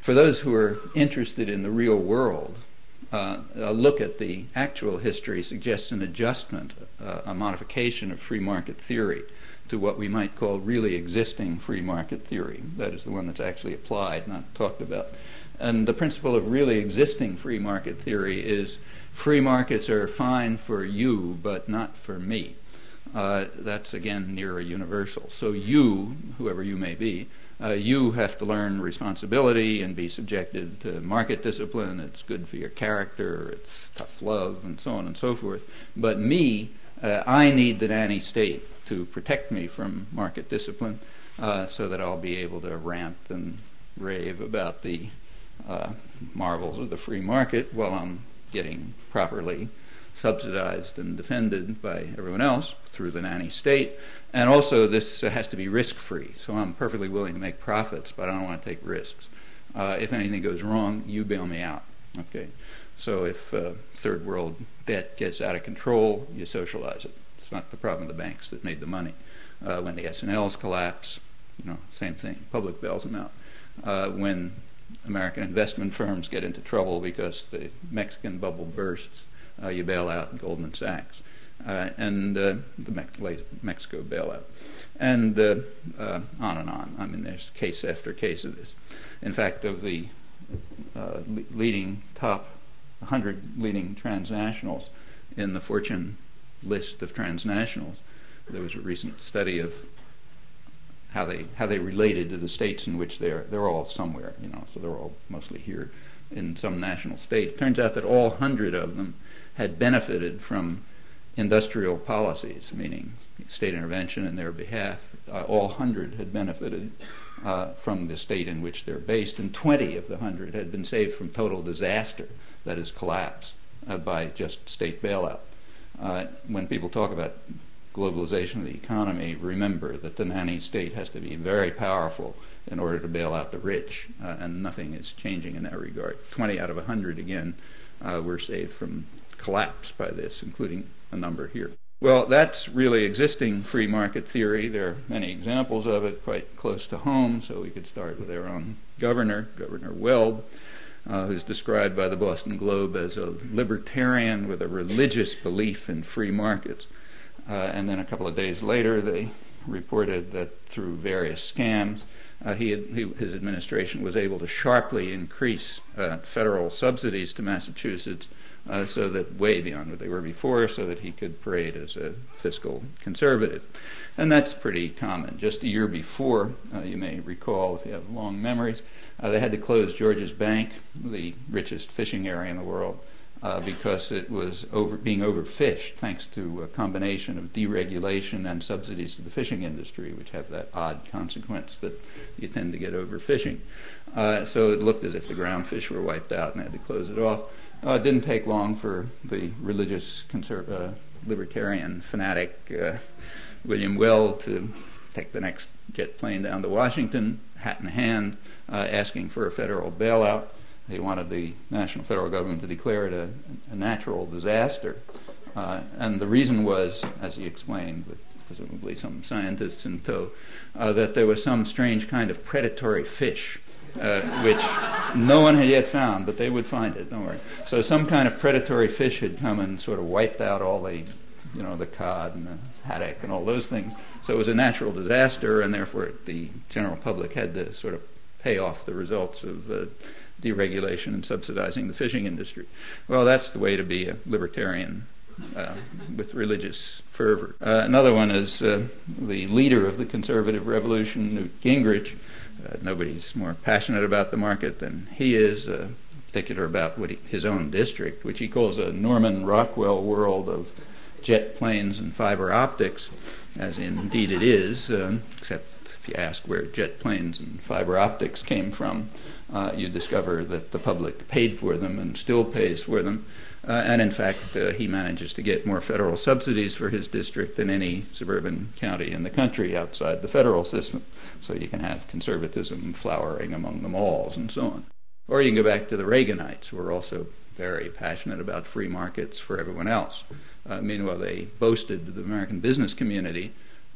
For those who are interested in the real world, a look at the actual history suggests an adjustment, a modification of free market theory to what we might call really existing free market theory. That is the one that's actually applied, not talked about. And the principle of really existing free market theory is free markets are fine for you, but not for me. That's, again, near a universal. So you, whoever you may be, you have to learn responsibility and be subjected to market discipline. It's good for your character. It's tough love, and so on and so forth. But me, I need the nanny state to protect me from market discipline so that I'll be able to rant and rave about the marvels of the free market while I'm getting properly subsidized and defended by everyone else through the nanny state. And also this has to be risk-free. So I'm perfectly willing to make profits, but I don't want to take risks. If anything goes wrong, you bail me out. Okay. So if third world debt gets out of control, you socialize it. It's not the problem of the banks that made the money. When the S&Ls collapse, same thing. Public bails them out. When American investment firms get into trouble because the Mexican bubble bursts, you bail out Goldman Sachs and the Mexico bailout, and on and on. I mean, there's case after case of this. In fact, of the top 100 leading transnationals in the Fortune list of transnationals, there was a recent study of how they related to the states in which they're all somewhere, so they're all mostly here in some national state. It turns out that all 100 of them had benefited from industrial policies, meaning state intervention in their behalf. All 100 had benefited from the state in which they're based, and 20 of the 100 had been saved from total disaster, that is collapse, by just state bailout. When people talk about globalization of the economy, remember that the nanny state has to be very powerful in order to bail out the rich, and nothing is changing in that regard. 20 out of 100, again, were saved from collapse by this, including a number here. Well, that's really existing free market theory. There are many examples of it quite close to home, so we could start with our own governor, Governor Weld, who's described by the Boston Globe as a libertarian with a religious belief in free markets. And then a couple of days later, they reported that through various scams, his administration was able to sharply increase federal subsidies to Massachusetts so that way beyond what they were before, so that he could parade as a fiscal conservative. And that's pretty common. Just a year before, you may recall if you have long memories, they had to close George's Bank, the richest fishing area in the world, because it was being overfished thanks to a combination of deregulation and subsidies to the fishing industry, which have that odd consequence that you tend to get overfishing. So it looked as if the ground fish were wiped out and they had to close it off. It didn't take long for the religious libertarian fanatic William Weld to take the next jet plane down to Washington, hat in hand, asking for a federal bailout. He wanted the national federal government to declare it a natural disaster. And the reason was, as he explained, with presumably some scientists in tow, that there was some strange kind of predatory fish, which no one had yet found, but they would find it, don't worry. So some kind of predatory fish had come and sort of wiped out all the cod and the haddock and all those things. So it was a natural disaster, and therefore the general public had to sort of pay off the results of deregulation and subsidizing the fishing industry. Well, that's the way to be a libertarian with religious fervor. Another one is the leader of the conservative revolution, Newt Gingrich. Nobody's more passionate about the market than he is, particular about his own district, which he calls a Norman Rockwell world of jet planes and fiber optics, as indeed it is, except if you ask where jet planes and fiber optics came from, you discover that the public paid for them and still pays for them. And in fact, he manages to get more federal subsidies for his district than any suburban county in the country outside the federal system. So you can have conservatism flowering among the malls and so on. Or you can go back to the Reaganites, who are also very passionate about free markets for everyone else. Meanwhile, they boasted to the American business community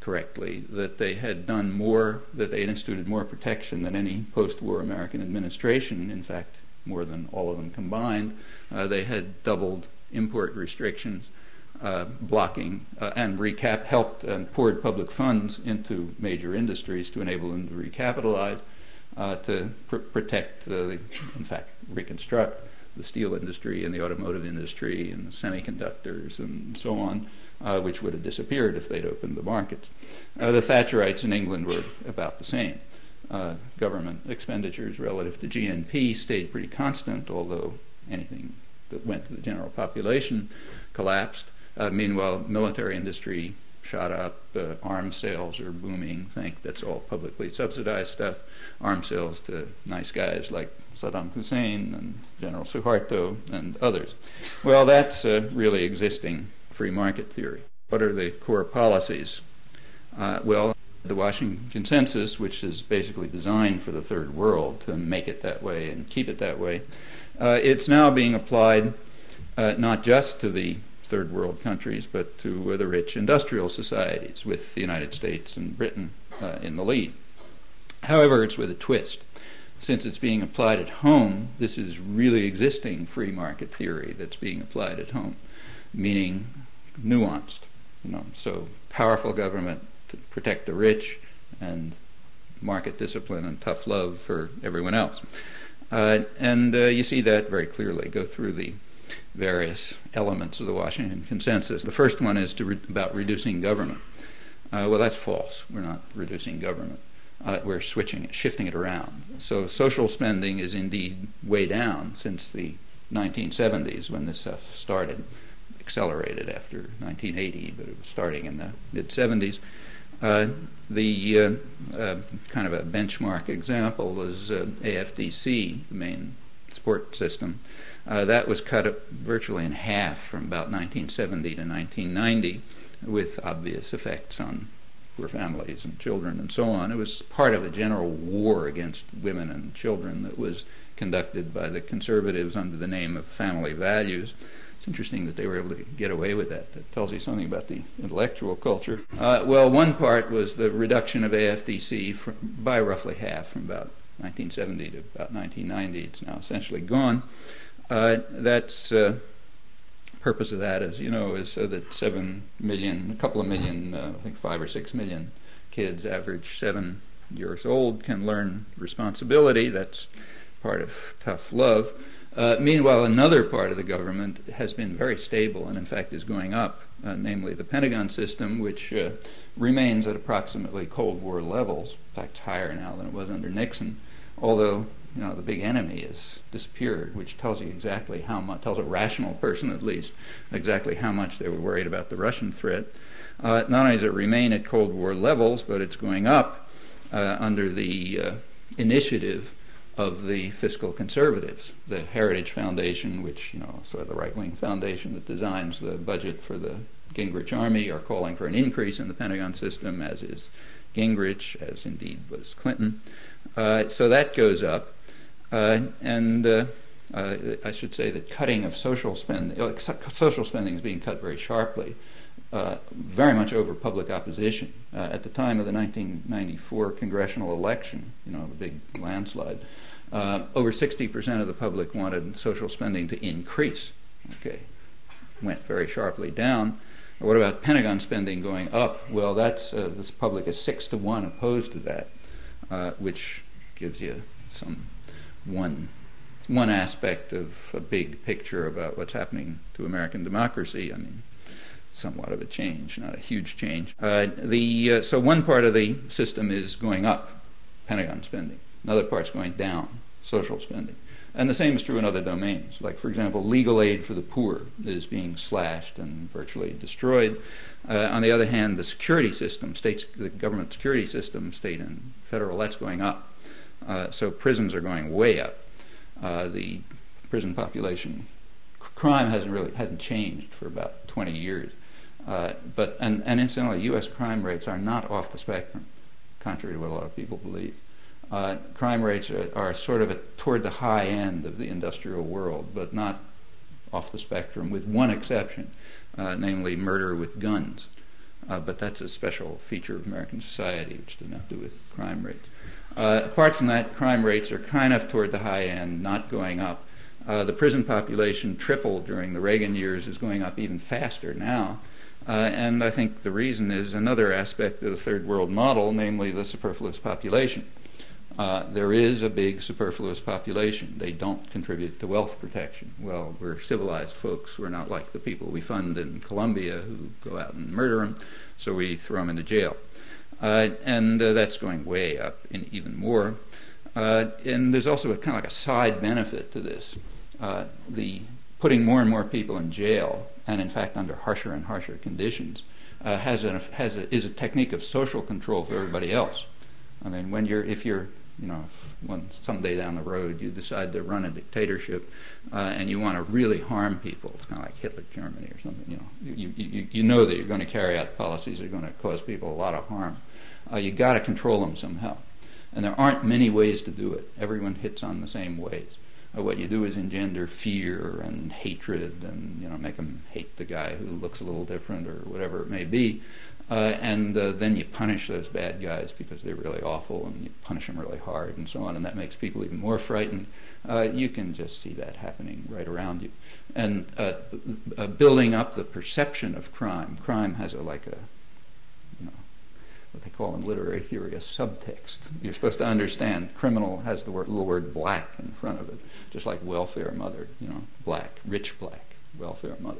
correctly, that they had done more, that they had instituted more protection than any post-war American administration, in fact, more than all of them combined. They had doubled import restrictions, blocking and helped and poured public funds into major industries to enable them to recapitalize, to protect, in fact, reconstruct the steel industry and the automotive industry and the semiconductors and so on, which would have disappeared if they'd opened the markets. The Thatcherites in England were about the same. Government expenditures relative to GNP stayed pretty constant, although anything that went to the general population collapsed. Meanwhile, military industry shot up. Arms sales are booming. That's all publicly subsidized stuff. Arms sales to nice guys like Saddam Hussein and General Suharto and others. Well, that's really existing free market theory. What are the core policies? Well, the Washington Consensus, which is basically designed for the third world to make it that way and keep it that way, it's now being applied not just to the third world countries, but to the rich industrial societies, with the United States and Britain in the lead. However, it's with a twist. Since it's being applied at home, this is really existing free market theory that's being applied at home, meaning nuanced. So powerful government to protect the rich, and market discipline and tough love for everyone else. And you see that very clearly. Go through the various elements of the Washington Consensus. The first one is about reducing government. Well, that's false. We're not reducing government. We're shifting it around. So social spending is indeed way down since the 1970s, when this stuff started, accelerated after 1980, but it was starting in the mid-70s. The kind of a benchmark example is AFDC, the main support system. That was cut virtually in half from about 1970 to 1990, with obvious effects on poor families and children and so on. It was part of a general war against women and children that was conducted by the conservatives under the name of family values. It's interesting that they were able to get away with that. That tells you something about the intellectual culture. Well, one part was the reduction of AFDC by roughly half, from about 1970 to about 1990. It's now essentially gone. That's purpose of that, as you know, is so that 7 million, a couple of million, I think 5 or 6 million kids, average 7 years old, can learn responsibility. That's part of tough love. Meanwhile, another part of the government has been very stable and, in fact, is going up, namely the Pentagon system, which remains at approximately Cold War levels. In fact, it's higher now than it was under Nixon, although the big enemy has disappeared, which tells you exactly how much, tells a rational person at least, exactly how much they were worried about the Russian threat. Not only does it remain at Cold War levels, but it's going up under the initiative of the fiscal conservatives. The Heritage Foundation, which, sort of the right-wing foundation that designs the budget for the Gingrich Army, are calling for an increase in the Pentagon system, as is Gingrich, as indeed was Clinton. So that goes up. And I should say that cutting of social spending is being cut very sharply, very much over public opposition. At the time of the 1994 congressional election, the big landslide, over 60% of the public wanted social spending to increase. Went very sharply down. What about Pentagon spending going up? Well, this public is 6 to 1 opposed to that, which gives you one aspect of a big picture about what's happening to American democracy. I mean, somewhat of a change, not a huge change. So one part of the system is going up, Pentagon spending. Another part's going down, social spending. And the same is true in other domains. Like, for example, legal aid for the poor is being slashed and virtually destroyed. On the other hand, the security system, the government security system, state and federal, that's going up. So prisons are going way up. The prison population, crime hasn't changed for about 20 years. But incidentally, U.S. crime rates are not off the spectrum, contrary to what a lot of people believe. Crime rates are sort of toward the high end of the industrial world, but not off the spectrum, with one exception, namely murder with guns. but that's a special feature of American society, which doesn't have to do with crime rates. Apart from that, crime rates are kind of toward the high end, not going up. The prison population tripled during the Reagan years, is going up even faster now. And I think the reason is another aspect of the third world model, namely the superfluous population. There is a big superfluous population. They don't contribute to wealth protection. Well, we're civilized folks. We're not like the people we fund in Colombia who go out and murder them, so we throw them into jail. And that's going way up in even more. And there's also a kind of like a side benefit to this. The putting more and more people in jail, and in fact under harsher and harsher conditions, is a technique of social control for everybody else. I mean, if someday down the road you decide to run a dictatorship and you want to really harm people, it's kind of like Hitler Germany or something. You know that you're going to carry out policies that are going to cause people a lot of harm. You got to control them somehow, and there aren't many ways to do it. Everyone hits on the same ways. What you do is engender fear and hatred, and make them hate the guy who looks a little different or whatever it may be. And then you punish those bad guys because they're really awful, and you punish them really hard and so on, and that makes people even more frightened. You can just see that happening right around you. And building up the perception of crime. Crime has what they call in literary theory a subtext. You're supposed to understand criminal has the little word black in front of it, just like welfare mother, black, rich black. Welfare mother,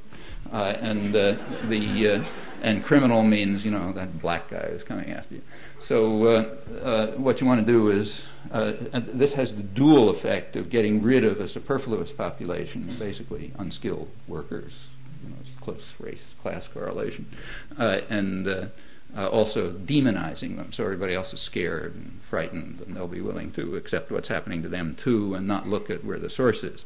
and criminal means that black guy is coming after you. So what you want to do is this has the dual effect of getting rid of a superfluous population, basically unskilled workers, close race class correlation, and also demonizing them, so everybody else is scared and frightened, and they'll be willing to accept what's happening to them too, and not look at where the source is.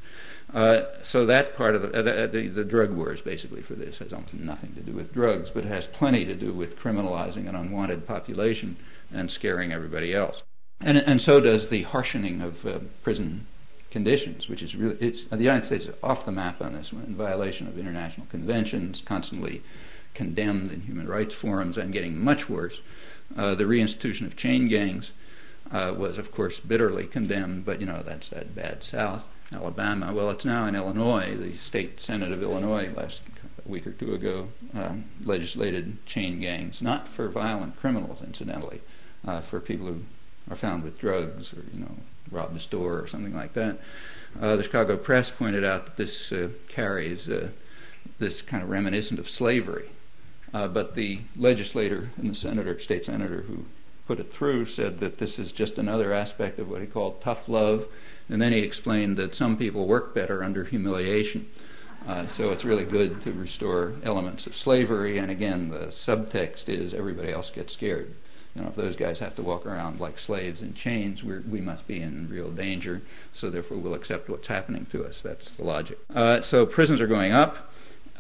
So that part of the drug wars, basically, for this has almost nothing to do with drugs, but it has plenty to do with criminalizing an unwanted population and scaring everybody else. And so does the harshening of prison conditions, which is really, the United States is off the map on this one, in violation of international conventions, constantly condemned in human rights forums, and getting much worse. The reinstitution of chain gangs was, of course, bitterly condemned, but that's that bad South. Alabama. Well, it's now in Illinois. The state Senate of Illinois last week or two ago legislated chain gangs, not for violent criminals, incidentally, for people who are found with drugs or robbed a store or something like that. The Chicago Press pointed out that this carries this kind of reminiscent of slavery, but the legislator and the state senator who put it through said that this is just another aspect of what he called tough love. And then he explained that some people work better under humiliation. So it's really good to restore elements of slavery. And again, the subtext is everybody else gets scared. If those guys have to walk around like slaves in chains, we must be in real danger. So therefore, we'll accept what's happening to us. That's the logic. So prisons are going up,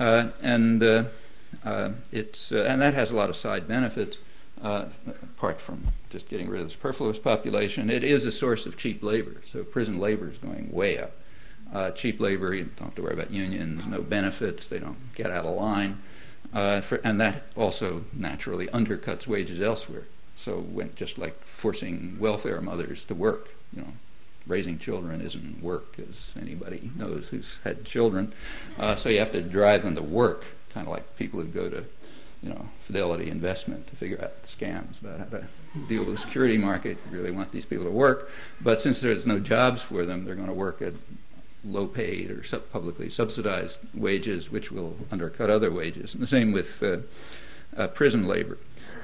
and that has a lot of side benefits. Apart from just getting rid of the superfluous population, it is a source of cheap labor. So prison labor is going way up. Cheap labor, you don't have to worry about unions, no benefits, they don't get out of line. And that also naturally undercuts wages elsewhere. So just like forcing welfare mothers to work, raising children isn't work, as anybody knows who's had children. So you have to drive them to work, kind of like people who go to Fidelity Investment to figure out scams about how to deal with the security market. You really want these people to work. But since there's no jobs for them, they're going to work at low-paid or publicly subsidized wages, which will undercut other wages. And the same with prison labor.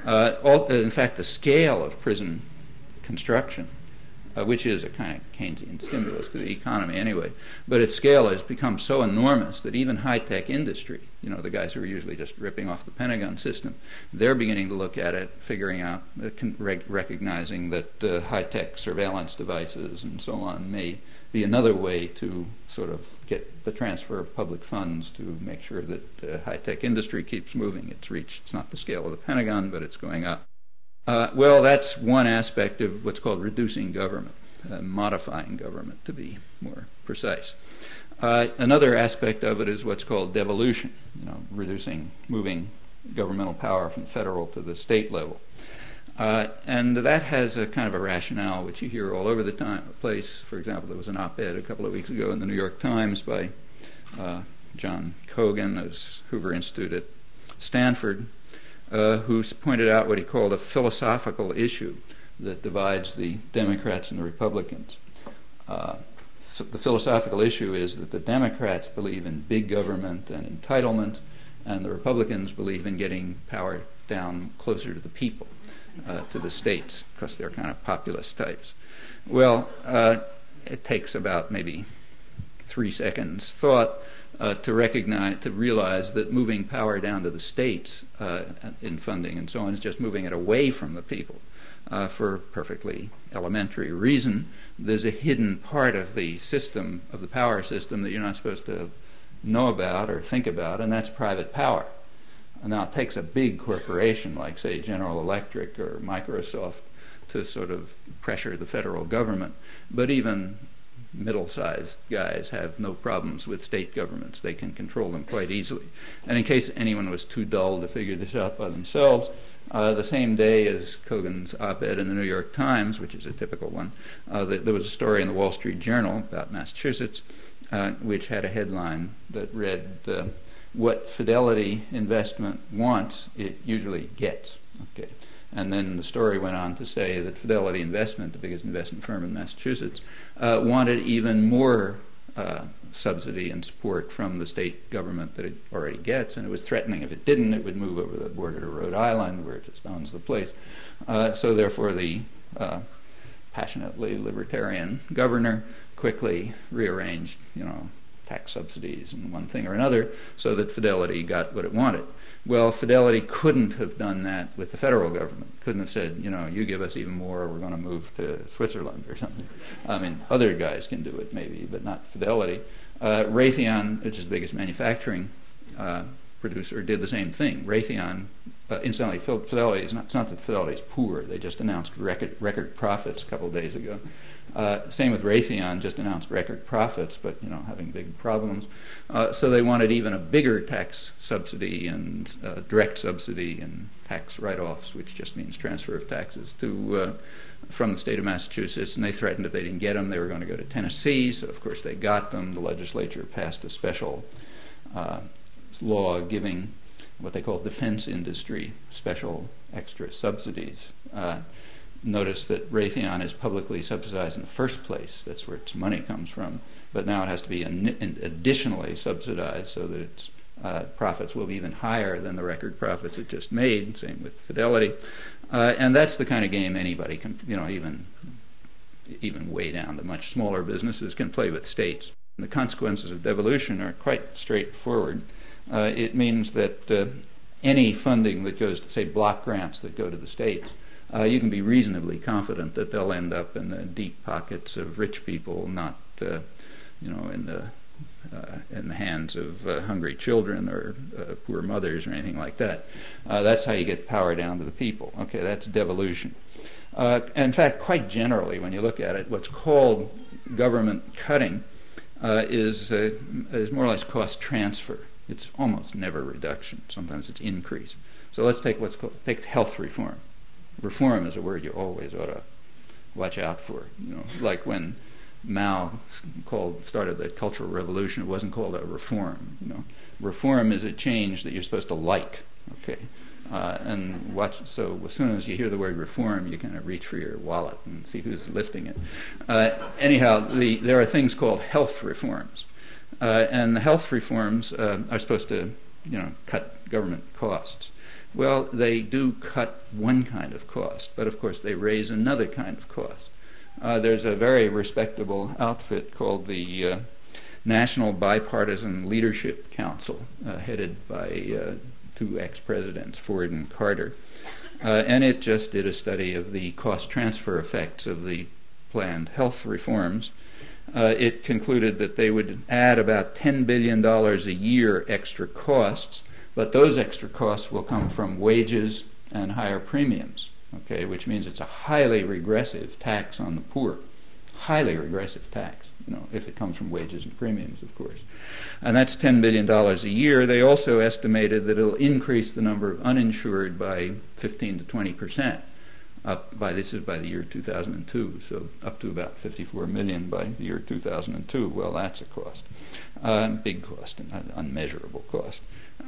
In fact, the scale of prison construction, which is a kind of Keynesian stimulus to the economy anyway, but its scale has become so enormous that even high-tech industry, the guys who are usually just ripping off the Pentagon system, they're beginning to look at it, figuring out, recognizing that high-tech surveillance devices and so on may be another way to sort of get the transfer of public funds to make sure that high-tech industry keeps moving. It's not the scale of the Pentagon, but it's going up. Well, that's one aspect of what's called reducing government, modifying government to be more precise. Another aspect of it is what's called devolution, moving governmental power from federal to the state level. And that has a kind of a rationale which you hear all over the place. For example, there was an op-ed a couple of weeks ago in the New York Times by John Cogan of Hoover Institute at Stanford, who pointed out what he called a philosophical issue that divides the Democrats and the Republicans. The philosophical issue is that the Democrats believe in big government and entitlement, and the Republicans believe in getting power down closer to the people, to the states, because they're kind of populist types. Well, it takes about maybe 3 seconds thought to realize that moving power down to the states in funding and so on is just moving it away from the people for a perfectly elementary reason. There's a hidden part of the system, of the power system, that you're not supposed to know about or think about, and that's private power. Now, it takes a big corporation like, say, General Electric or Microsoft to sort of pressure the federal government, but even middle-sized guys have no problems with state governments. They can control them quite easily. And in case anyone was too dull to figure this out by themselves, the same day as Cogan's op-ed in the New York Times, which is a typical one, there was a story in the Wall Street Journal about Massachusetts, which had a headline that read, "What Fidelity Investment wants, it usually gets." Okay. And then the story went on to say that Fidelity Investment, the biggest investment firm in Massachusetts, wanted even more subsidy and support from the state government that it already gets, and it was threatening if it didn't, it would move over the border to Rhode Island, where it just owns the place. So therefore the passionately libertarian governor quickly rearranged, tax subsidies and one thing or another, so that Fidelity got what it wanted. Well, Fidelity couldn't have done that with the federal government. Couldn't have said, you give us even more, we're going to move to Switzerland or something. I mean, other guys can do it maybe, but not Fidelity. Raytheon, which is the biggest manufacturing producer, did the same thing. Raytheon, incidentally, Fidelity it's not that Fidelity is poor. They just announced record profits a couple of days ago. Same with Raytheon, just announced record profits, but having big problems. So they wanted even a bigger tax subsidy and direct subsidy and tax write-offs, which just means transfer of taxes from the state of Massachusetts. And they threatened if they didn't get them, they were going to go to Tennessee. So of course they got them. The legislature passed a special law giving what they call defense industry special extra subsidies. Notice that Raytheon is publicly subsidized in the first place. That's where its money comes from. But now it has to be additionally subsidized so that its profits will be even higher than the record profits it just made. Same with Fidelity. And that's the kind of game anybody can, even way down to much smaller businesses can play with states. And the consequences of devolution are quite straightforward. It means that any funding that goes to, say, block grants that go to the states, you can be reasonably confident that they'll end up in the deep pockets of rich people, not in the hands of hungry children or poor mothers or anything like that. That's how you get power down to the people. Okay, that's devolution. In fact, quite generally, when you look at it, what's called government cutting is more or less cost transfer. It's almost never reduction. Sometimes it's increase. So let's take take health reform. Reform is a word you always ought to watch out for. Like when Mao started the Cultural Revolution, it wasn't called a reform. Reform is a change that you're supposed to like. Okay, and watch. So as soon as you hear the word reform, you kind of reach for your wallet and see who's lifting it. Anyhow, there are things called health reforms, and the health reforms are supposed to, cut government costs. Well, they do cut one kind of cost, but of course they raise another kind of cost. There's a very respectable outfit called the National Bipartisan Leadership Council, headed by two ex-presidents, Ford and Carter. And it just did a study of the cost transfer effects of the planned health reforms. It concluded that they would add about $10 billion a year extra costs, but those extra costs will come from wages and higher premiums, okay, which means it's a highly regressive tax on the poor. Highly regressive tax. if it comes from wages and premiums, of course. And that's $10 billion a year. They also estimated that it'll increase the number of uninsured by 15 to 20%. This is by the year 2002, so up to about 54 million by the year 2002. Well, that's a cost, big cost, and unmeasurable cost.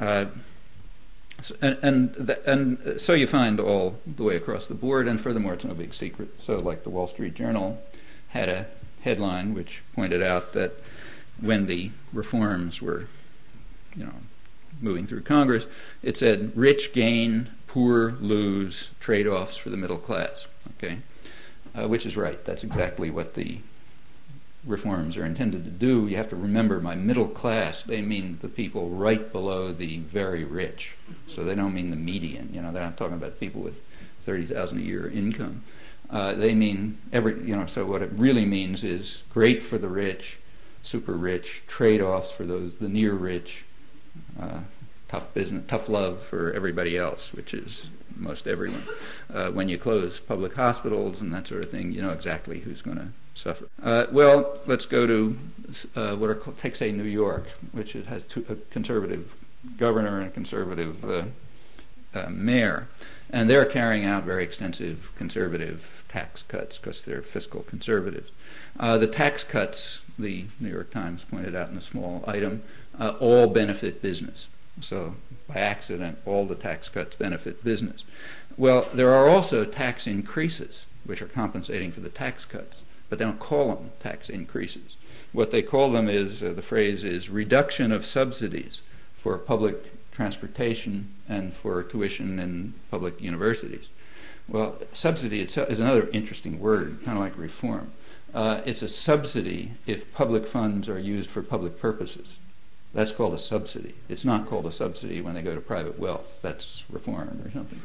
So you find all the way across the board, and furthermore, it's no big secret. So, like the Wall Street Journal had a headline which pointed out that when the reforms were, moving through Congress, it said rich gain, poor lose, trade-offs for the middle class. Okay, which is right. That's exactly what the reforms are intended to do. You have to remember, by middle class, they mean the people right below the very rich. So they don't mean the median. They're not talking about people with $30,000 a year income. They mean so what it really means is great for the rich, super rich, trade-offs for the near rich, tough business, tough love for everybody else, which is most everyone. When you close public hospitals and that sort of thing, you know exactly who's going to suffer. Well, let's go to what are called, say, New York, which has a conservative governor and a conservative mayor, and they're carrying out very extensive conservative tax cuts because they're fiscal conservatives. The tax cuts, the New York Times pointed out in a small item, all benefit business. So by accident, all the tax cuts benefit business. Well, there are also tax increases, which are compensating for the tax cuts, but they don't call them tax increases. What they call them is, the phrase is reduction of subsidies for public transportation and for tuition in public universities. Well, subsidy itself is another interesting word, kind of like reform. It's a subsidy if public funds are used for public purposes. That's called a subsidy. It's not called a subsidy when they go to private wealth. That's reform or something.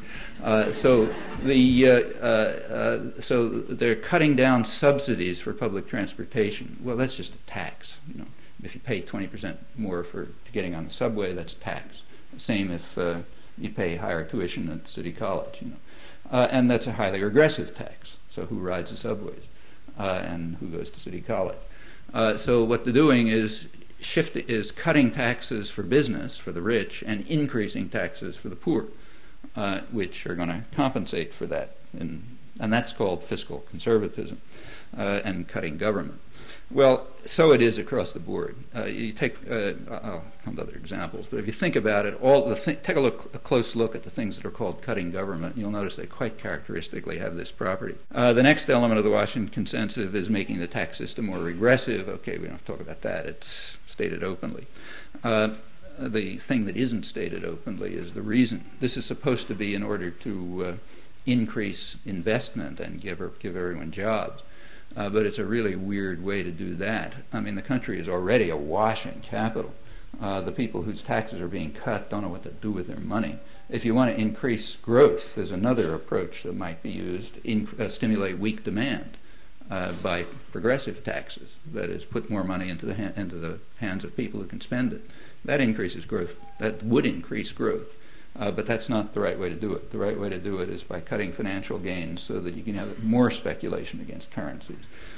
So they're cutting down subsidies for public transportation. Well, that's just a tax. If you pay 20% more for getting on the subway, that's tax. Same if you pay higher tuition at City College. And that's a highly regressive tax. So who rides the subways and who goes to City College? So what they're doing is cutting taxes for business, for the rich, and increasing taxes for the poor, which are going to compensate for that. And that's called fiscal conservatism and cutting government. Well, so it is across the board. You take, I'll come to other examples, but if you think about it, take a close look at the things that are called cutting government. You'll notice they quite characteristically have this property. The next element of the Washington Consensus is making the tax system more regressive. Okay, we don't have to talk about that. It's stated openly. The thing that isn't stated openly is the reason. This is supposed to be in order to increase investment and give everyone jobs. But it's a really weird way to do that. I mean, the country is already awash in capital. The people whose taxes are being cut don't know what to do with their money. If you want to increase growth, there's another approach that might be used, stimulate weak demand by progressive taxes. That is, put more money into the hands of people who can spend it. That increases growth. That would increase growth. But that's not the right way to do it. The right way to do it is by cutting financial gains so that you can have more speculation against currencies.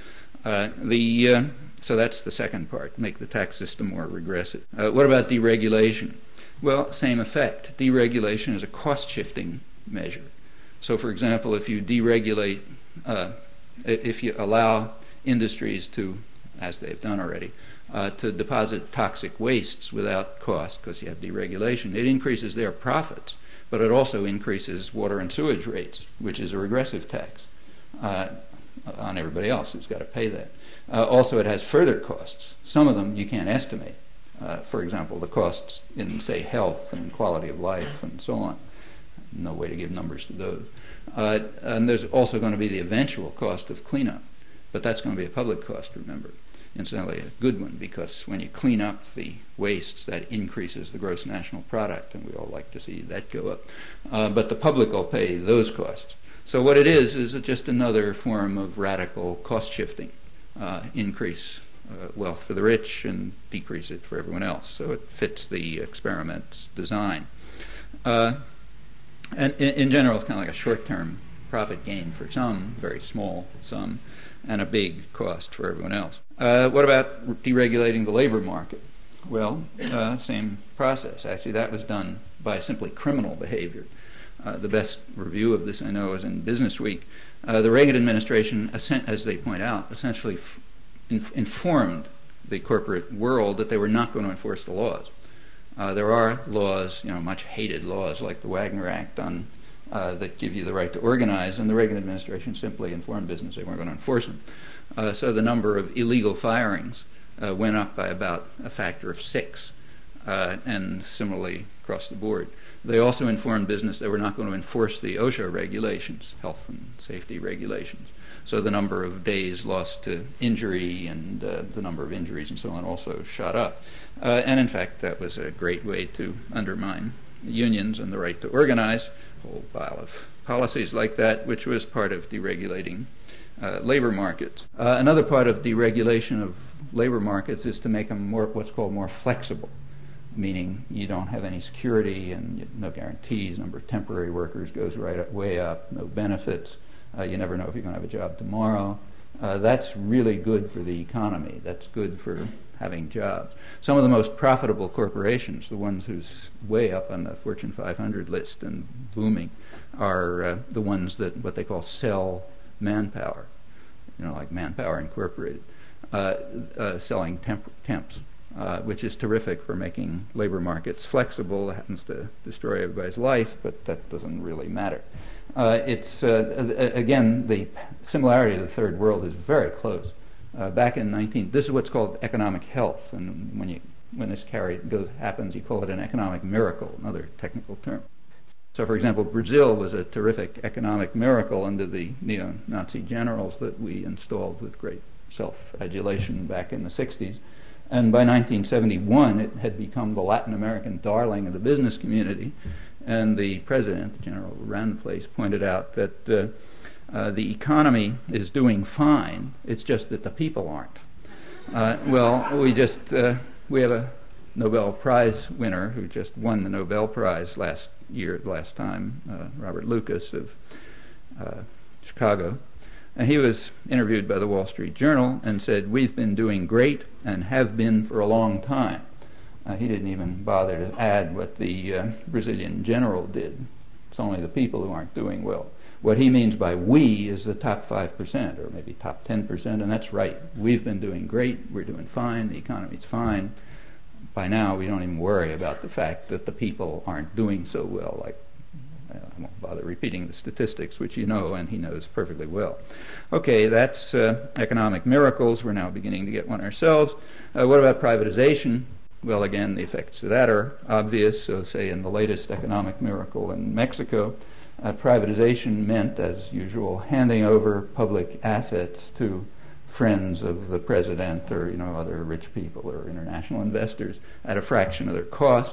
So that's the second part, make the tax system more regressive. What about deregulation? Well, same effect. Deregulation is a cost-shifting measure. So, for example, if you deregulate, if you allow industries to, as they've done already, to deposit toxic wastes without cost because you have deregulation, it increases their profits, but it also increases water and sewage rates, which is a regressive tax on everybody else who's got to pay that. Also, it has further costs. Some of them you can't estimate. For example, the costs in, say, health and quality of life and so on. No way to give numbers to those. And there's also going to be the eventual cost of cleanup, but that's going to be a public cost, remember. Incidentally, a good one, because when you clean up the wastes, that increases the gross national product, and we all like to see that go up. But the public will pay those costs. So what it is just another form of radical cost shifting. Increase wealth for the rich and decrease it for everyone else. So it fits the experiment's design. And in general, it's kind of like a short-term profit gain for some, very small some, and a big cost for everyone else. What about deregulating the labor market? Well, same process. Actually, that was done by simply criminal behavior. The best review of this, I know, is in Business Week. The Reagan administration, as they point out, essentially informed the corporate world that they were not going to enforce the laws. There are laws, much hated laws like the Wagner Act that give you the right to organize, and the Reagan administration simply informed business they weren't going to enforce them. So the number of illegal firings went up by about a factor of 6, and similarly across the board. They also informed business they were not going to enforce the OSHA regulations, health and safety regulations. So the number of days lost to injury and the number of injuries and so on also shot up. And in fact, that was a great way to undermine unions and the right to organize, a whole pile of policies like that, which was part of deregulating labor markets. Another part of deregulation of labor markets is to make them what's called more flexible, meaning you don't have any security and no guarantees. Number of temporary workers goes way up, no benefits. You never know if you're going to have a job tomorrow. That's really good for the economy. That's good for having jobs. Some of the most profitable corporations, the ones who's way up on the Fortune 500 list and booming, are the ones that what they call sell manpower, like Manpower Incorporated, selling temps, which is terrific for making labor markets flexible. It happens to destroy everybody's life, but that doesn't really matter. Again, the similarity to the third world is very close. Back in this is what's called economic health, and when this happens, you call it an economic miracle, another technical term. So, for example, Brazil was a terrific economic miracle under the neo-Nazi generals that we installed with great self-adulation back in the 60s. And by 1971, it had become the Latin American darling of the business community. And the president, the general who ran the place, pointed out that the economy is doing fine. It's just that the people aren't. We have a Nobel Prize winner who just won the Nobel Prize last time, Robert Lucas of Chicago. And he was interviewed by the Wall Street Journal and said, "We've been doing great and have been for a long time." He didn't even bother to add what the Brazilian general did. It's only the people who aren't doing well. What he means by we is the top 5% or maybe top 10%, and that's right. We've been doing great. We're doing fine. The economy's fine. By now, we don't even worry about the fact that the people aren't doing so well. I won't bother repeating the statistics, which you know, and he knows perfectly well. Okay, that's economic miracles. We're now beginning to get one ourselves. What about privatization? Well, again, the effects of that are obvious. So, say, in the latest economic miracle in Mexico, privatization meant, as usual, handing over public assets to friends of the president or other rich people or international investors at a fraction of their cost.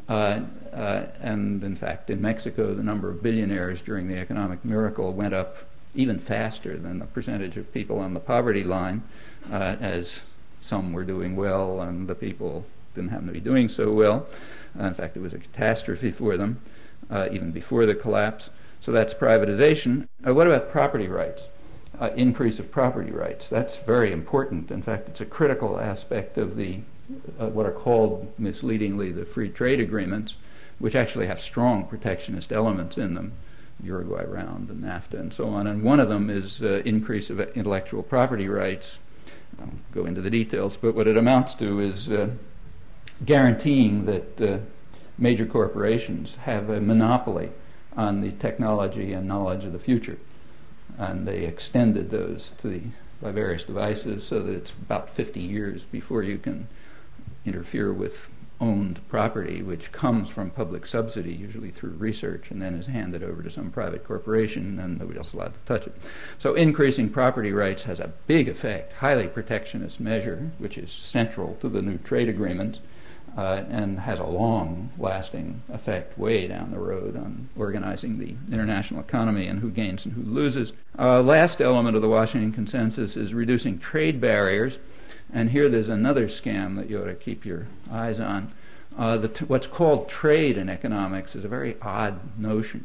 And in fact, in Mexico, the number of billionaires during the economic miracle went up even faster than the percentage of people on the poverty line, as some were doing well and the people didn't happen to be doing so well. In fact, it was a catastrophe for them, even before the collapse. So that's privatization. What about property rights? Increase of property rights. That's very important. In fact, it's a critical aspect of the what are called misleadingly the free trade agreements, which actually have strong protectionist elements in them, Uruguay Round and NAFTA and so on. And one of them is increase of intellectual property rights. I won't go into the details, but what it amounts to is guaranteeing that major corporations have a monopoly on the technology and knowledge of the future. And they extended those by various devices so that it's about 50 years before you can interfere with owned property, which comes from public subsidy, usually through research, and then is handed over to some private corporation, and nobody else is allowed to touch it. So increasing property rights has a big effect, highly protectionist measure, which is central to the new trade agreements, and has a long-lasting effect way down the road on organizing the international economy and who gains and who loses. Last element of the Washington Consensus is reducing trade barriers. And here there's another scam that you ought to keep your eyes on. What's called trade in economics is a very odd notion.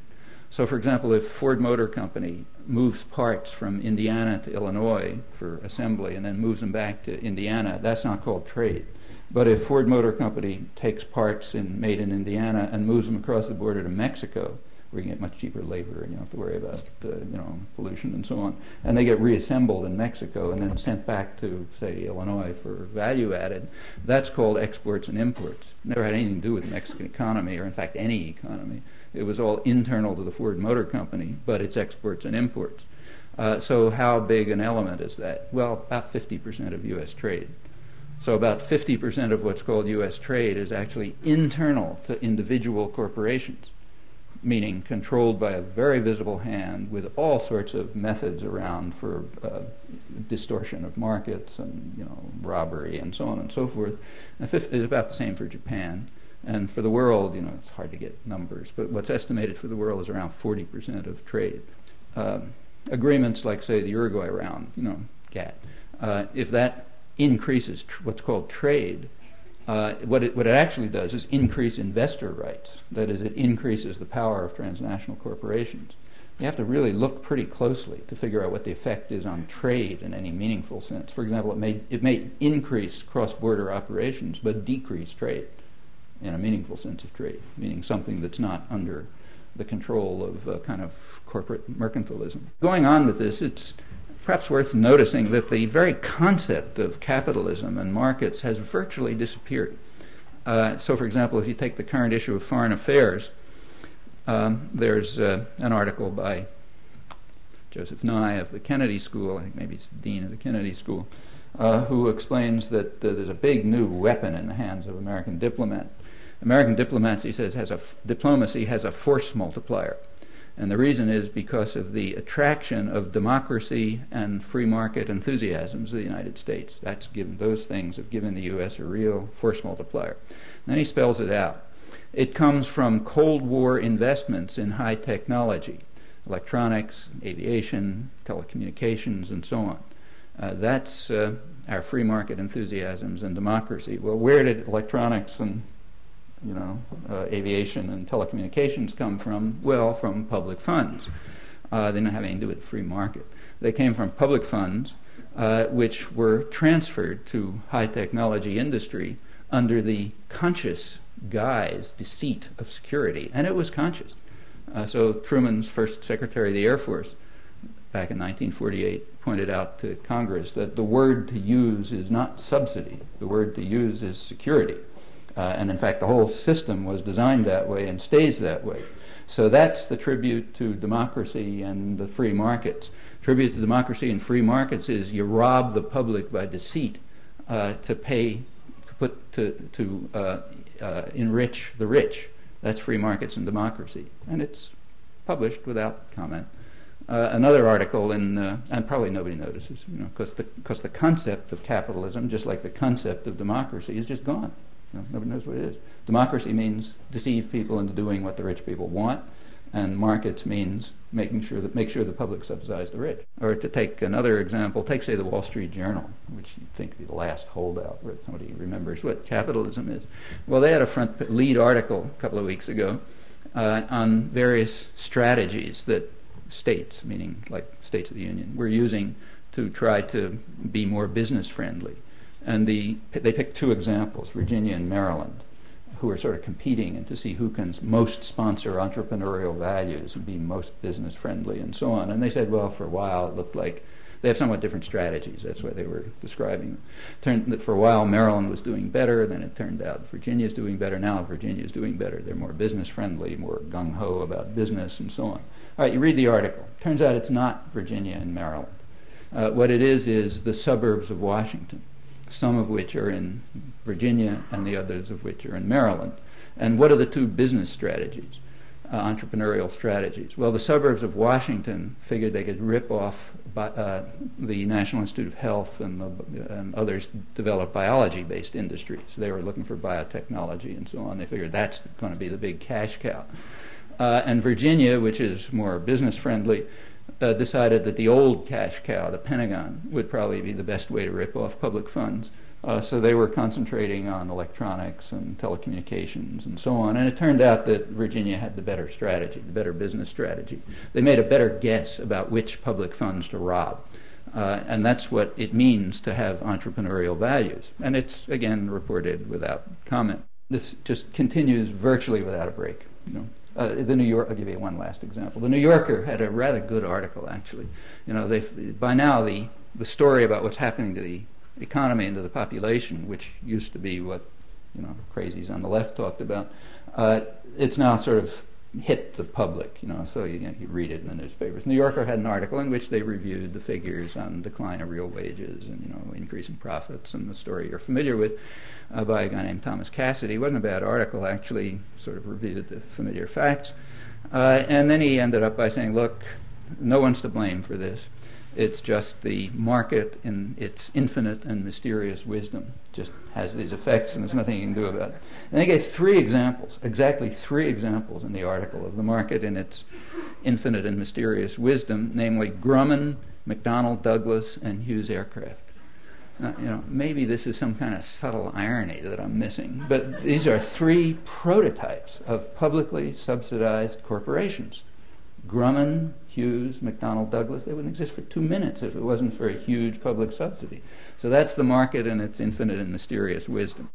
So, for example, if Ford Motor Company moves parts from Indiana to Illinois for assembly and then moves them back to Indiana, that's not called trade. But if Ford Motor Company takes parts made in Indiana and moves them across the border to Mexico, where you can get much cheaper labor and you don't have to worry about pollution and so on, and they get reassembled in Mexico and then sent back to, say, Illinois for value added, that's called exports and imports. Never had anything to do with the Mexican economy, or in fact any economy. It was all internal to the Ford Motor Company, but it's exports and imports. So how big an element is that? Well, about 50% of U.S. trade. So about 50% of what's called U.S. trade is actually internal to individual corporations, meaning controlled by a very visible hand with all sorts of methods around for distortion of markets and robbery and so on and so forth. And it's about the same for Japan. And for the world, it's hard to get numbers, but what's estimated for the world is around 40% of trade. Agreements like, say, the Uruguay round, GATT, if that increases what's called trade, what it actually does is increase investor rights. That is, it increases the power of transnational corporations. You have to really look pretty closely to figure out what the effect is on trade in any meaningful sense. For example, it may increase cross-border operations, but decrease trade in a meaningful sense of trade, meaning something that's not under the control of kind of corporate mercantilism. Going on with this, it's perhaps worth noticing that the very concept of capitalism and markets has virtually disappeared. So, for example, if you take the current issue of Foreign Affairs, there's an article by Joseph Nye of the Kennedy School, I think maybe it's the dean of the Kennedy School, who explains that there's a big new weapon in the hands of American diplomats. American diplomacy, he says, diplomacy has a force multiplier. And the reason is because of the attraction of democracy and free market enthusiasms of the United States. Those things have given the U.S. a real force multiplier. And then he spells it out. It comes from Cold War investments in high technology, electronics, aviation, telecommunications, and so on. That's our free market enthusiasms and democracy. Well, where did electronics and aviation and telecommunications come from? Well, from public funds. They didn't have anything to do with free market. They came from public funds, which were transferred to high technology industry under the conscious guise, deceit of security, and it was conscious. So Truman's first Secretary of the Air Force, back in 1948, pointed out to Congress that the word to use is not subsidy. The word to use is security. And in fact, the whole system was designed that way and stays that way. So that's the tribute to democracy and the free markets. Tribute to democracy and free markets is you rob the public by deceit to enrich the rich. That's free markets and democracy. And it's published without comment. Another article and probably nobody notices, because the concept of capitalism, just like the concept of democracy, is just gone. Nobody knows what it is. Democracy means deceive people into doing what the rich people want, and markets means make sure the public subsidize the rich. Or to take another example, take, say, the Wall Street Journal, which you'd think would be the last holdout where somebody remembers what capitalism is. Well, they had a front lead article a couple of weeks ago on various strategies that states, meaning like states of the Union, were using to try to be more business friendly. And they picked two examples, Virginia and Maryland, who are sort of competing and to see who can most sponsor entrepreneurial values and be most business friendly and so on. And they said, well, for a while it looked like they have somewhat different strategies. That's why they were describing them. For a while Maryland was doing better, then it turned out Virginia's doing better. Now Virginia's doing better. They're more business friendly, more gung-ho about business and so on. All right, you read the article. Turns out it's not Virginia and Maryland. What it is the suburbs of Washington, some of which are in Virginia and the others of which are in Maryland. And what are the two business strategies, entrepreneurial strategies? Well, the suburbs of Washington figured they could rip off the National Institute of Health and others develop biology-based industries. They were looking for biotechnology and so on. They figured that's going to be the big cash cow. And Virginia, which is more business-friendly, decided that the old cash cow, the Pentagon, would probably be the best way to rip off public funds. So they were concentrating on electronics and telecommunications and so on. And it turned out that Virginia had the better strategy, the better business strategy. They made a better guess about which public funds to rob. And that's what it means to have entrepreneurial values. And it's, again, reported without comment. This just continues virtually without a break. The New York. I'll give you one last example. The New Yorker had a rather good article, actually. By now the story about what's happening to the economy and to the population, which used to be what crazies on the left talked about, it's now sort of hit the public. So you read it in the newspapers. New Yorker had an article in which they reviewed the figures on decline of real wages and increasing profits, and the story you're familiar with by a guy named Thomas Cassidy. It wasn't a bad article, actually. Sort of reviewed the familiar facts, and then he ended up by saying, "Look, no one's to blame for this. It's just the market in its infinite and mysterious wisdom just has these effects, and there's nothing you can do about it." And they gave exactly three examples in the article of the market in its infinite and mysterious wisdom, namely Grumman, McDonnell Douglas, and Hughes Aircraft. Maybe this is some kind of subtle irony that I'm missing, but these are three prototypes of publicly subsidized corporations. Grumman, Hughes, McDonnell Douglas, they wouldn't exist for 2 minutes if it wasn't for a huge public subsidy. So that's the market and its infinite and mysterious wisdom.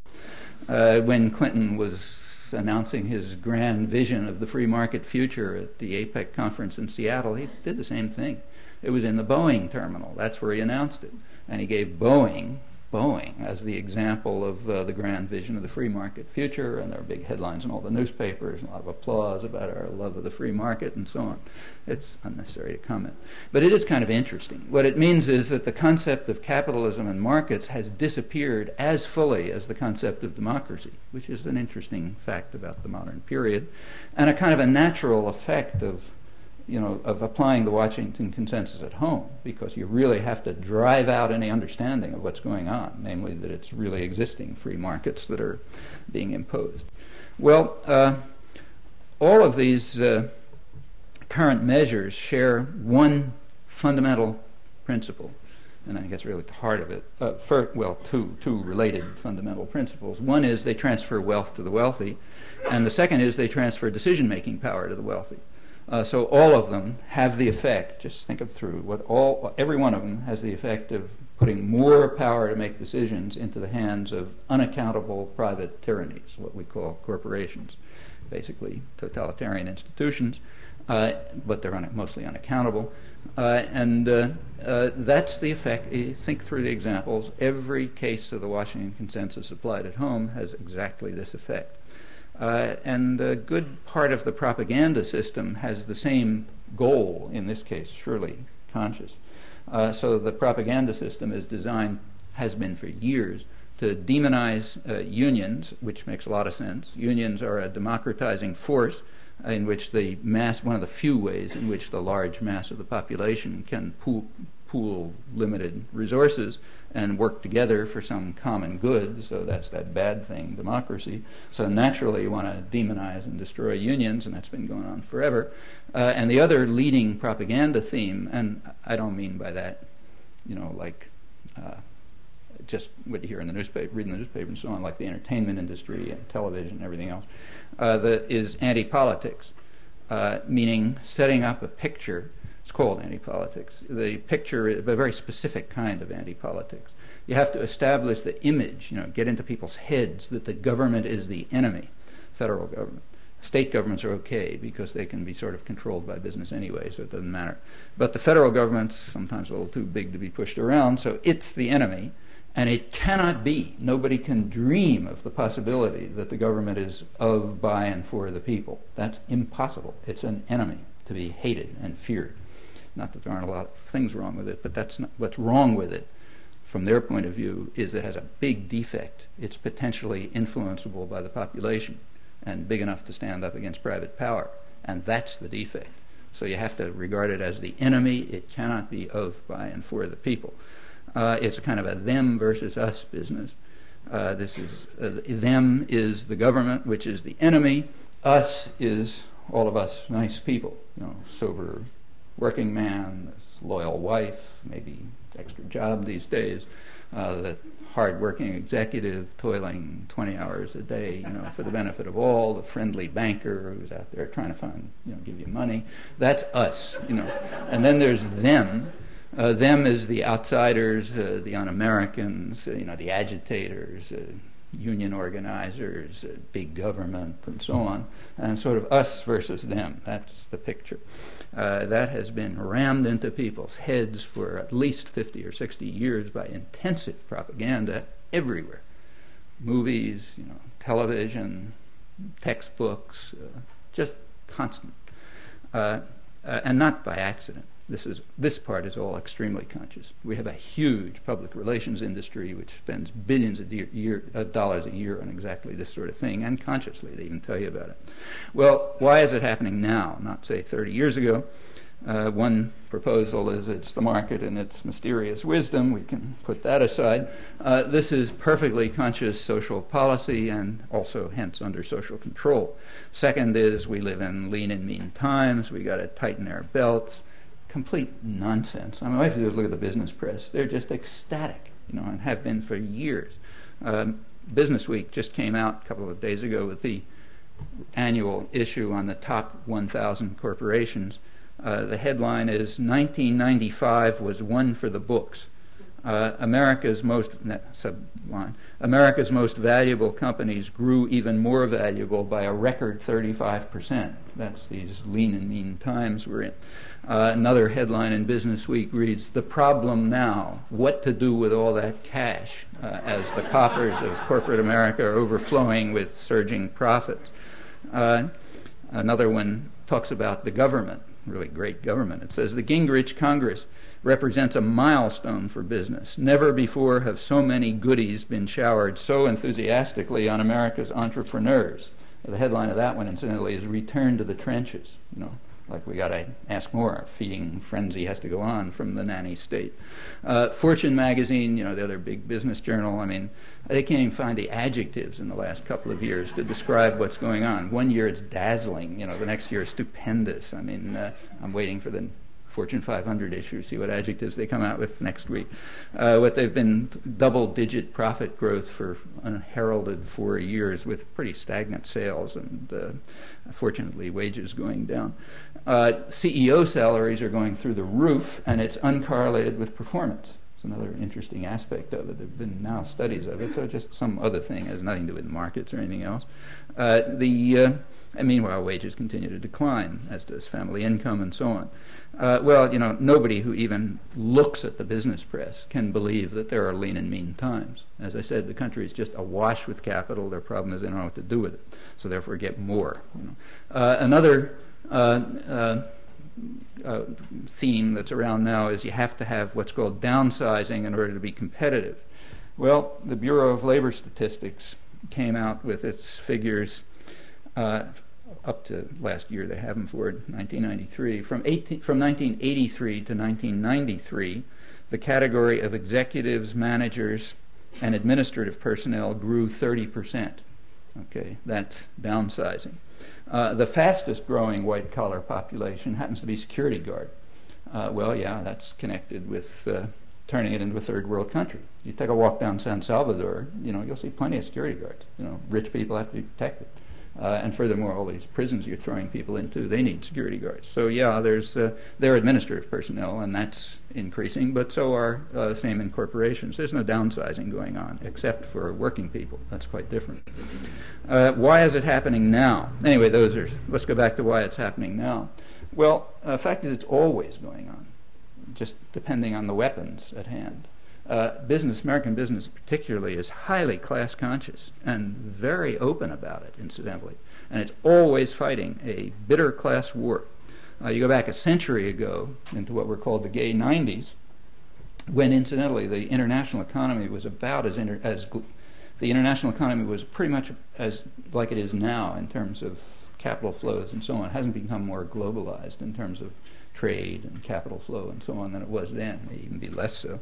When Clinton was announcing his grand vision of the free market future at the APEC conference in Seattle, he did the same thing. It was in the Boeing terminal. That's where he announced it. And he gave Boeing as the example of the grand vision of the free market future, and there are big headlines in all the newspapers, and a lot of applause about our love of the free market and so on. It's unnecessary to comment. But it is kind of interesting. What it means is that the concept of capitalism and markets has disappeared as fully as the concept of democracy, which is an interesting fact about the modern period, and a kind of a natural effect of applying the Washington Consensus at home, because you really have to drive out any understanding of what's going on, namely that it's really existing free markets that are being imposed. Well, all of these current measures share one fundamental principle, and I think that's really the heart of it. Two related fundamental principles. One is they transfer wealth to the wealthy, and the second is they transfer decision-making power to the wealthy. So all of them have the effect, just think it through, every one of them has the effect of putting more power to make decisions into the hands of unaccountable private tyrannies, what we call corporations, basically totalitarian institutions, but they're mostly unaccountable. And that's the effect. You think through the examples. Every case of the Washington Consensus applied at home has exactly this effect. And a good part of the propaganda system has the same goal, in this case, surely conscious. So the propaganda system is designed, has been for years, to demonize unions, which makes a lot of sense. Unions are a democratizing force in which the mass, one of the few ways in which the large mass of the population can pool limited resources and work together for some common good. So that's that bad thing, democracy. So naturally you want to demonize and destroy unions, and that's been going on forever. And the other leading propaganda theme, and I don't mean by that, just what you hear in the newspaper, reading the newspaper and so on, like the entertainment industry and television and everything else, is anti-politics, meaning setting up a picture. It's called anti-politics. The picture is a very specific kind of anti-politics. You have to establish the image, get into people's heads that the government is the enemy, federal government. State governments are okay because they can be sort of controlled by business anyway, so it doesn't matter. But the federal government's sometimes a little too big to be pushed around, so it's the enemy. And it cannot be. Nobody can dream of the possibility that the government is of, by, and for the people. That's impossible. It's an enemy to be hated and feared. Not that there aren't a lot of things wrong with it, but that's not what's wrong with it. From their point of view, is it has a big defect. It's potentially influenceable by the population and big enough to stand up against private power. And that's the defect. So you have to regard it as the enemy. It cannot be of, by, and for the people. It's a kind of a them versus us business. Them is the government, which is the enemy. Us is all of us nice people, sober working man, loyal wife, maybe extra job these days, The hard-working executive toiling 20 hours a day, for the benefit of all, the friendly banker who's out there trying to find, give you money. That's us, And then there's them. Them is the outsiders, the un-Americans, the agitators, union organizers, big government, and so on, and sort of us versus them. That's the picture. That has been rammed into people's heads for at least 50 or 60 years by intensive propaganda everywhere. Movies, television, textbooks, just constant. And not by accident. This part is all extremely conscious. We have a huge public relations industry which spends billions of dollars a year on exactly this sort of thing, and consciously they even tell you about it. Well, why is it happening now, not, say, 30 years ago? One proposal is it's the market and its mysterious wisdom. We can put that aside. This is perfectly conscious social policy and also, hence, under social control. Second is we live in lean and mean times. We got to tighten our belts. Complete nonsense. All I have to do is look at the business press. They're just ecstatic, and have been for years. Business Week just came out a couple of days ago with the annual issue on the top 1,000 corporations. The headline is 1995 was one for the books. America's most valuable companies grew even more valuable by a record 35%. That's these lean and mean times we're in. Another headline in Business Week reads, "The problem now, what to do with all that cash," as the coffers of corporate America are overflowing with surging profits. Another one talks about the government, really great government. It says, "The Gingrich Congress represents a milestone for business. Never before have so many goodies been showered so enthusiastically on America's entrepreneurs." The headline of that one, incidentally, is "Return to the Trenches." Like we got to ask more. Our feeding frenzy has to go on from the nanny state. Fortune magazine, the other big business journal, they can't even find the adjectives in the last couple of years to describe what's going on. One year it's dazzling, the next year stupendous. I'm waiting for the Fortune 500 issue, see what adjectives they come out with next week. What they've been double-digit profit growth for unheralded 4 years with pretty stagnant sales and, fortunately, wages going down. CEO salaries are going through the roof, and it's uncorrelated with performance. It's another interesting aspect of it. There have been now studies of it, so just some other thing. It has nothing to do with markets or anything else. And meanwhile, wages continue to decline, as does family income and so on. Nobody who even looks at the business press can believe that there are lean and mean times. As I said, the country is just awash with capital. Their problem is they don't know what to do with it, so therefore get more. Another theme that's around now is you have to have what's called downsizing in order to be competitive. Well, the Bureau of Labor Statistics came out with its figures up to last year. They have them for 1993. From 1983 to 1993, the category of executives, managers, and administrative personnel grew 30%. Okay, that's downsizing. The fastest growing white-collar population happens to be security guard. That's connected with turning it into a third world country. You take a walk down San Salvador, you'll see plenty of security guards. Rich people have to be protected. And furthermore, all these prisons you're throwing people into, they need security guards. So they're administrative personnel, and that's increasing, but so are same in corporations. There's no downsizing going on, except for working people. That's quite different. Why is it happening now? Anyway, let's go back to why it's happening now. Well, the fact is it's always going on, just depending on the weapons at hand. American business particularly, is highly class conscious and very open about it, incidentally. And it's always fighting a bitter class war. You go back a century ago into what were called the gay 90s, when, incidentally, the international economy was about the international economy was pretty much as like it is now in terms of capital flows and so on. It hasn't become more globalized in terms of trade and capital flow and so on than it was then, may even be less so.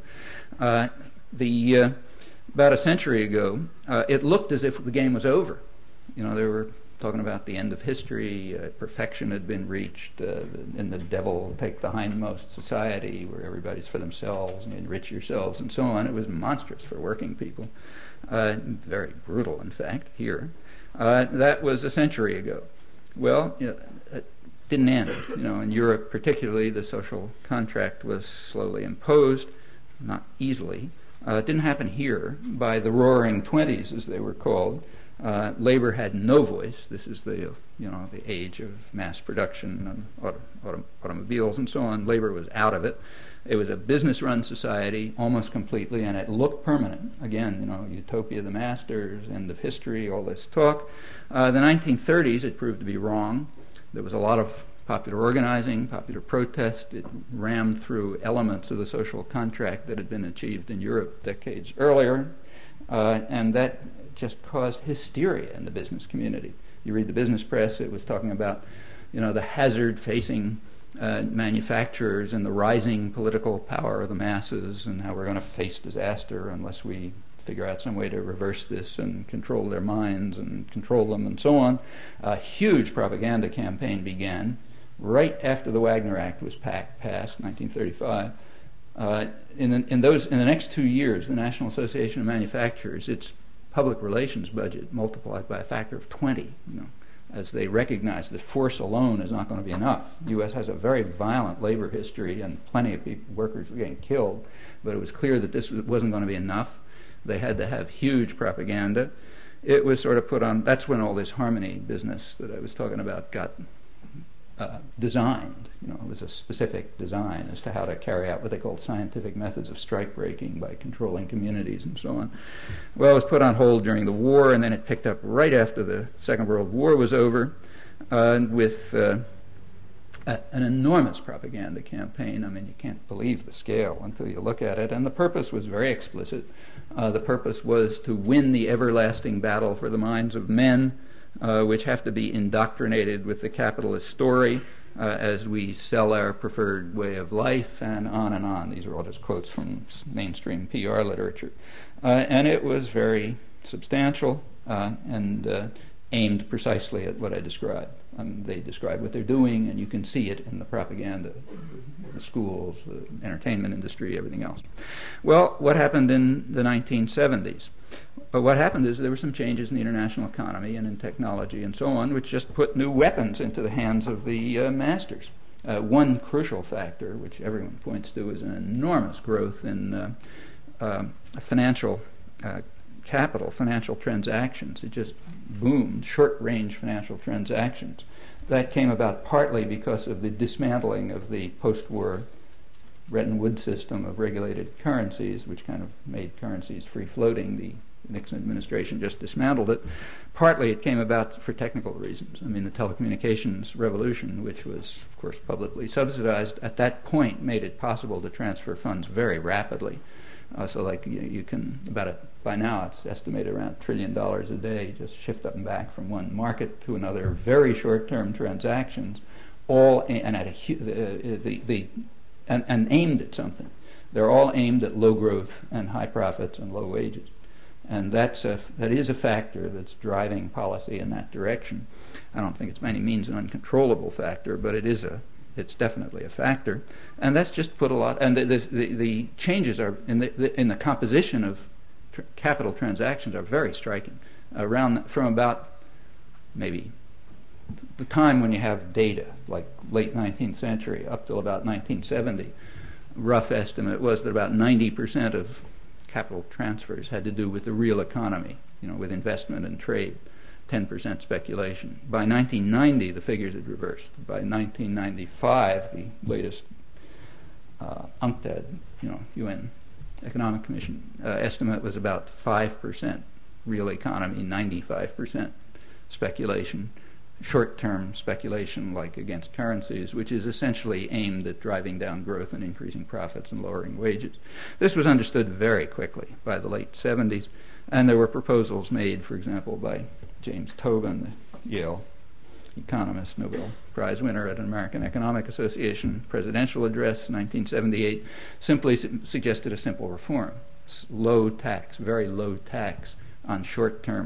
About a century ago, it looked as if the game was over. There were talking about the end of history, perfection had been reached, and the devil will take the hindmost society where everybody's for themselves and enrich yourselves and so on. It was monstrous for working people, very brutal, in fact, here. That was a century ago. Well, it didn't end. In Europe particularly, the social contract was slowly imposed, not easily. It didn't happen here. By the Roaring Twenties, as they were called, labor had no voice. This is the age of mass production and automobiles and so on. Labor was out of it. It was a business-run society almost completely, and it looked permanent. Again, utopia of the masters, end of history, all this talk. The 1930s, it proved to be wrong. There was a lot of popular organizing, popular protest. It rammed through elements of the social contract that had been achieved in Europe decades earlier, and that just caused hysteria in the business community. You read the business press, it was talking about the hazard facing manufacturers and the rising political power of the masses and how we're going to face disaster unless we figure out some way to reverse this and control their minds and control them and so on. A huge propaganda campaign began right after the Wagner Act was passed, 1935. In the next 2 years, the National Association of Manufacturers, its public relations budget multiplied by a factor of 20, as they recognized that force alone is not going to be enough. The U.S. has a very violent labor history, and plenty of workers were getting killed, but it was clear that this wasn't going to be enough. They had to have huge propaganda. It was sort of put on. That's when all this harmony business that I was talking about got designed. It was a specific design as to how to carry out what they called scientific methods of strike breaking by controlling communities and so on. Well, it was put on hold during the war, and then it picked up right after the Second World War was over with an enormous propaganda campaign. I mean, you can't believe the scale until you look at it. And the purpose was very explicit. The purpose was to win the everlasting battle for the minds of men, which have to be indoctrinated with the capitalist story as we sell our preferred way of life, and on and on. These are all just quotes from mainstream PR literature. And it was very substantial and aimed precisely at what I described. They describe what they're doing, and you can see it in the propaganda, the schools, the entertainment industry, everything else. Well, what happened in the 1970s? What happened is there were some changes in the international economy and in technology and so on, which just put new weapons into the hands of the masters. One crucial factor, which everyone points to, is an enormous growth in financial capital, financial transactions. It just boomed, short-range financial transactions. That came about partly because of the dismantling of the post-war Bretton Woods system of regulated currencies, which kind of made currencies free-floating. The Nixon administration just dismantled it. Partly it came about for technical reasons. I mean, the telecommunications revolution, which was, of course, publicly subsidized, at that point made it possible to transfer funds very rapidly. So like you can, by now it's estimated around $1 trillion a day, just shift up and back from one market to another, very short-term transactions, all and at and aimed at something. They're all aimed at low growth and high profits and low wages. And that is a factor that's driving policy in that direction. I don't think it's by any means an uncontrollable factor, but it's definitely a factor. And that's just put a lot. And the changes are in the composition of capital transactions are very striking. From about maybe the time when you have data, like late 19th century up till about 1970, rough estimate was that about 90% of capital transfers had to do with the real economy, with investment and trade, 10% speculation. By 1990, the figures had reversed. By 1995, the latest UNCTAD, UN Economic Commission estimate was about 5% real economy, 95% speculation, short-term speculation like against currencies, which is essentially aimed at driving down growth and increasing profits and lowering wages. This was understood very quickly by the late 70s, and there were proposals made, for example, by James Tobin, the Yale economist, Nobel Prize winner at an American Economic Association presidential address, 1978, simply suggested a simple reform. Low tax, very low tax on short-term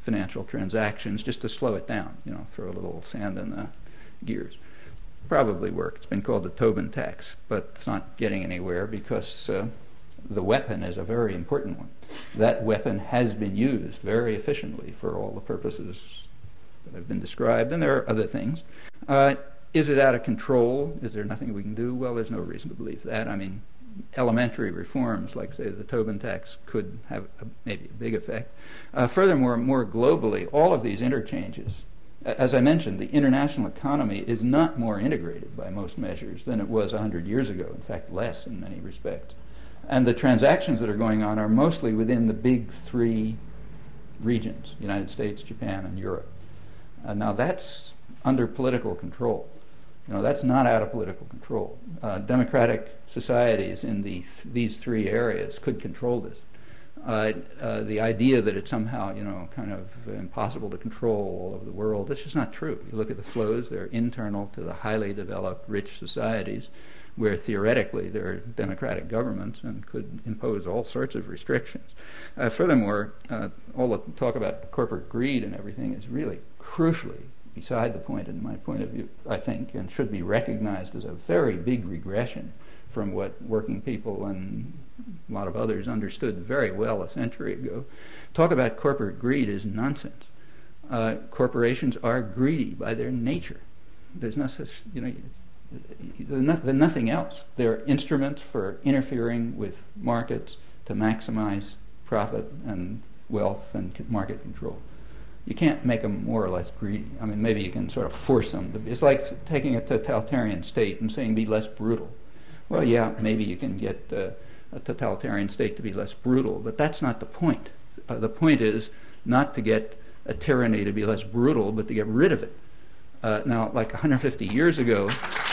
financial transactions just to slow it down, throw a little sand in the gears. Probably work. It's been called the Tobin tax, but it's not getting anywhere because the weapon is a very important one. That weapon has been used very efficiently for all the purposes that have been described, and there are other things. Is it out of control? Is there nothing we can do? Well, there's no reason to believe that. I mean, elementary reforms, like, say, the Tobin tax, could have maybe a big effect. Furthermore, more globally, all of these interchanges, as I mentioned, the international economy is not more integrated by most measures than it was 100 years ago, in fact, less in many respects. And the transactions that are going on are mostly within the big three regions, United States, Japan, and Europe. Now, that's under political control. That's not out of political control. Democratic societies in these three areas could control this. The idea that it's somehow, kind of impossible to control all over the world, that's just not true. You look at the flows, they're internal to the highly developed, rich societies where theoretically there are democratic governments and could impose all sorts of restrictions. Furthermore, all the talk about corporate greed and everything is really crucially beside the point, in my point of view, I think, and should be recognized as a very big regression from what working people and a lot of others understood very well a century ago. Talk about corporate greed is nonsense. Corporations are greedy by their nature. There's no such, they're nothing else. They're instruments for interfering with markets to maximize profit and wealth and market control. You can't make them more or less greedy. I mean, maybe you can sort of force them to be. It's like taking a totalitarian state and saying be less brutal. Well, yeah, maybe you can get a totalitarian state to be less brutal, but that's not the point. The point is not to get a tyranny to be less brutal, but to get rid of it. Now, like 150 years ago,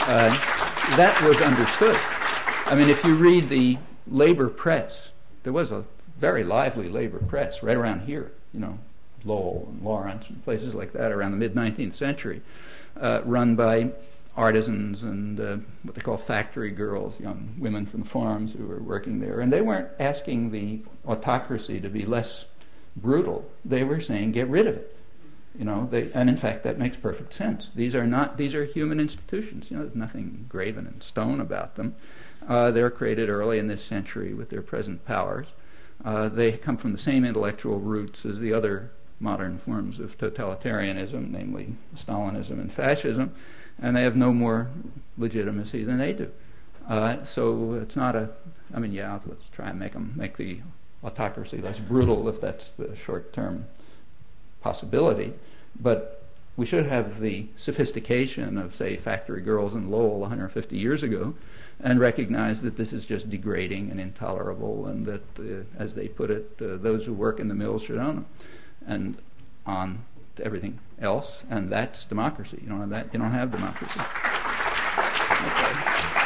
that was understood. I mean, if you read the labor press, there was a very lively labor press right around here, Lowell and Lawrence and places like that around the mid-19th century, run by artisans and what they call factory girls, young women from farms who were working there. And they weren't asking the autocracy to be less brutal. They were saying, get rid of it. And in fact, that makes perfect sense. These are human institutions. There's nothing graven in stone about them. They're created early in this century with their present powers. They come from the same intellectual roots as the other modern forms of totalitarianism, namely Stalinism and fascism, and they have no more legitimacy than they do. So it's not let's try and make the autocracy less brutal if that's the short-term possibility, but we should have the sophistication of, say, factory girls in Lowell 150 years ago and recognize that this is just degrading and intolerable and that, as they put it, those who work in the mills should own them. And on to everything else, and that's democracy. You don't have democracy. Okay.